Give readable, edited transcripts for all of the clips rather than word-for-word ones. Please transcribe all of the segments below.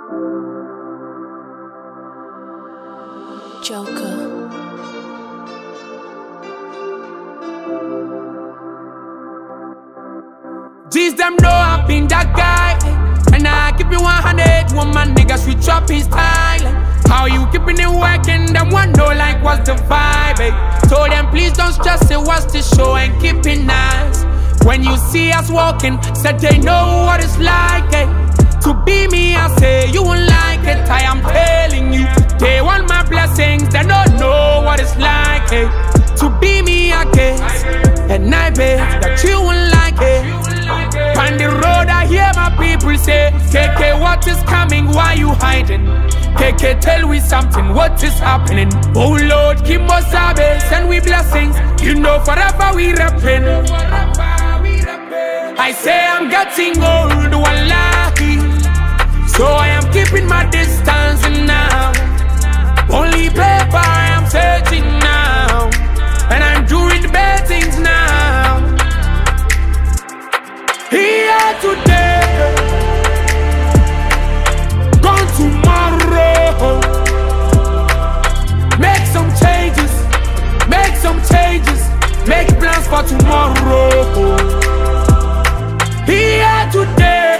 Joker. These them know I've been that guy, and I keep it 100. One man niggas we drop his style. How you keeping it working? Them one know like what's the vibe? Told them please don't stress it, watch the show and keep it nice. When you see us walking, said they know what it's like. To be me, I say you won't like it. I am telling you, they want my blessings, they don't know what it's like. To be me, I guess, and I bet that you won't like it. On the road, I hear my people say, KK, what is coming? Why you hiding? KK, tell we something, what is happening? Oh Lord, keep us sabe, send we blessings. You know forever we reppin'. I say I'm getting old, wallahi, so I am keeping my distance now. Only paper I am searching now, and I'm doing the bad things now. Here today, gone tomorrow. Make some changes, make some changes, make plans for tomorrow. Here today,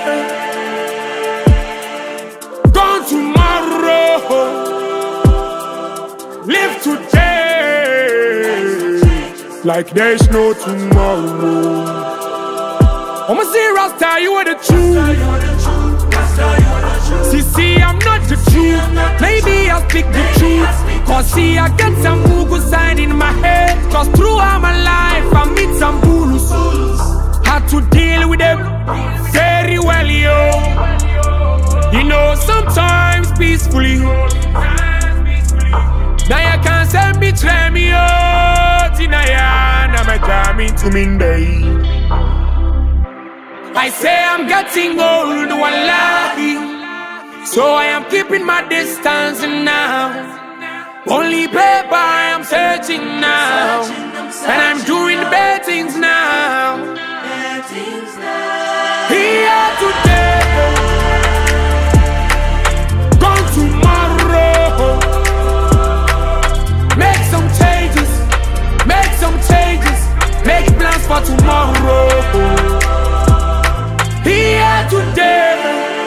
gone tomorrow. Live today like there's no tomorrow. I'ma see Rasta, you are the truth. See, I'm not the truth. Maybe I'll speak the truth. Cause see, I get some Mugu sign in my head. Cause throughout my life, I meet some bulus. Had to deal with them very well, yo. You know, sometimes peacefully. Now you can't send me, try me, oh. Tinaya, now my coming to me day. I say I'm getting old, wallahi, so I am keeping my distance now. Only paper I am searching now, and I'm doing bad things now. Here today, gone tomorrow. Make some changes, make some changes, make plans for tomorrow. Here today,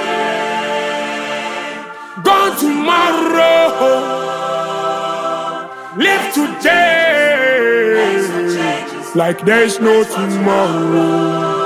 gone tomorrow. Live today like there's no tomorrow.